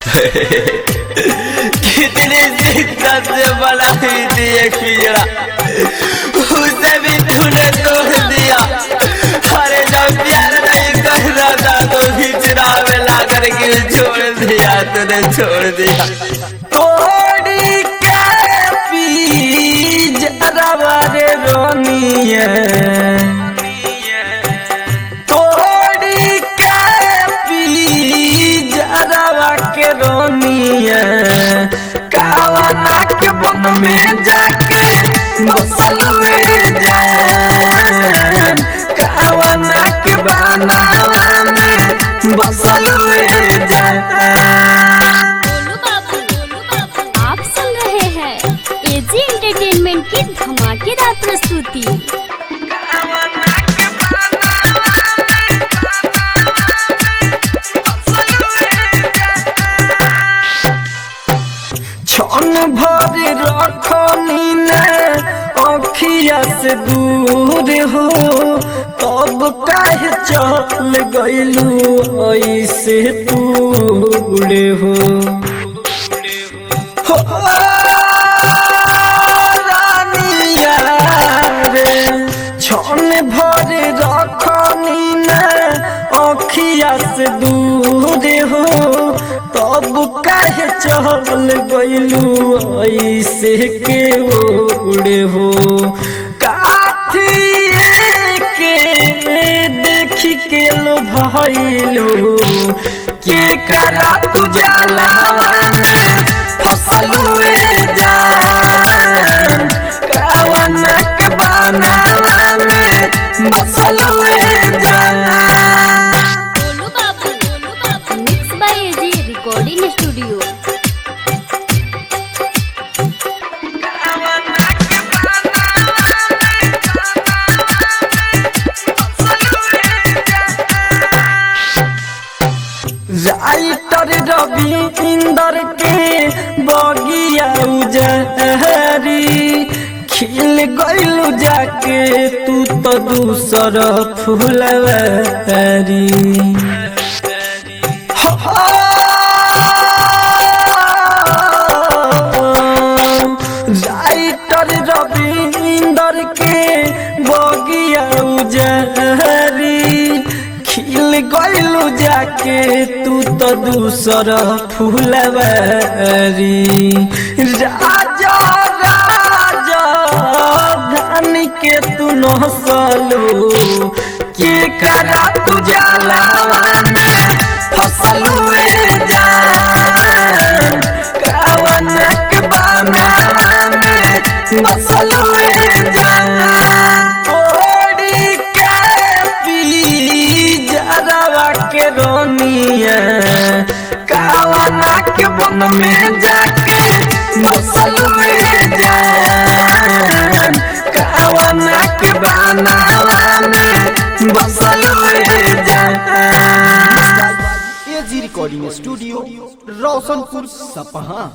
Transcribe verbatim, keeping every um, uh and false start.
कितनी दिक्कत से बनाई थी एक पिंजरा, उसे भी तूने तोड़ दिया। अरे जब प्यार नहीं करना था तो हिजरा में ला करके छोड़ दिया, तूने छोड़ दिया। तोड़ी के पिंजरा वाले रोनिए, के रोनिए कावना के बन में जाके बसल जान, कावना के बनावा में बसल जान। गोलू बाबू, आप सुन रहे हैं एजी एंटरटेनमेंट की धमाकेदार प्रस्तुति। छन भर रखनी ने अखिया से दूर हो, तब काहे चल गइलू ऐसे दूर हो। रानिया रे छन भर रखनी ने अखिया से दूर हो, तब काहे चल गइलू ऐसे के उड़े हो। काठिए के देख के लो भइलू के करा तू जाला फसलू जान, कावना के बनावा में मसलू जान। गोलू बाबू, mix by AG recording studio. Writer Ravi Inder के बगिया उजहरी, खिल गइलू जाके तू तो दूसर फुलवारी। राइटर रवि इंदर के बगिया उजहरी, खिल गइलू जाके तू तो दूसर फुलवारी। राजा राजा धन के तू नसलू के करा तू जाला फसलू जान, कावना के बनावा में मसलू जान। ओड़ी के पिंजरा के रोनिए कावना के बन में जाके बसल जान, कावना के बनावा में बसल जान। एजी रिकॉर्डिंग स्टूडियो रोशनपुर सपहा।